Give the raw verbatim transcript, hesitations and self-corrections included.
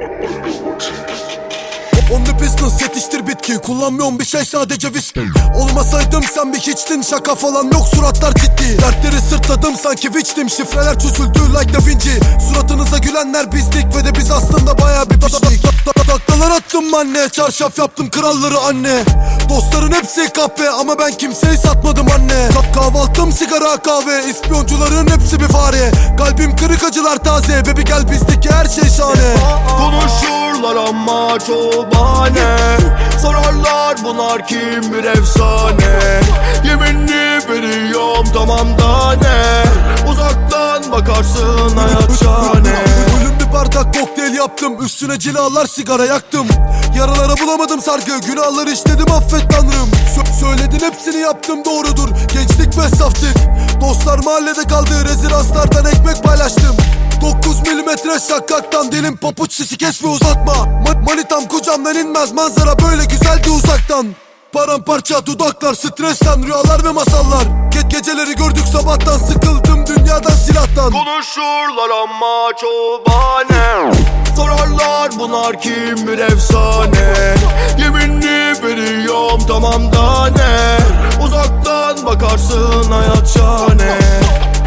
On the business, yetiştir bitki. Kullanmıyorum bir şey, sadece viski. Olmasaydım sen bir hiçtin, şaka falan yok, suratlar ciddi. Dertleri sırtladım sanki viçtim, şifreler çözüldü like Da Vinci. Suratınıza gülenler bizdik ve de biz aslında bayağı bir başlık. Taklalar attım anne, çarşaf yaptım kralları anne. Dostların hepsi kahpe ama ben kimseyi satmadım anne. Kahvaltım sigara kahve, ispiyoncuların hepsi bir fare. Kalbim kırık, acılar taze, baby gel bizdeki her şey şahane. Konuşurlar ama çoğu bahane, sorarlar bunlar kim, bir efsane. Yeminli veriyorum tamam da ne, uzaktan bakarsın hayat şahane. Ölüm bir bardak kokteyl yaptım, üstüne cilalar sigara yaktım. Yaralara bulamadım sargı, günahları işledim affet tanrım. Sö söyledin hepsini yaptım, doğrudur, gençlik ve saftık. Dostlar mahallede kaldı, rezidanslardan ekmek paylaştım. Dokuz milimetre şakaktan, dilim papuç şişi, kesme uzatma. Ma Manitam kucamdan inmez, manzara böyle güzeldi uzaktan. Paramparça dudaklar, stresten rüyalar ve masallar. Ge Geceleri gördük sabahtan, sıkıldım dünyadan, silahtan. Konuşurlar ama çoğu bahane, sorarlar bunlar kim, bir efsane. Yeminli veriyorum tamam da ne, uzaktan bakarsın hayat şahane.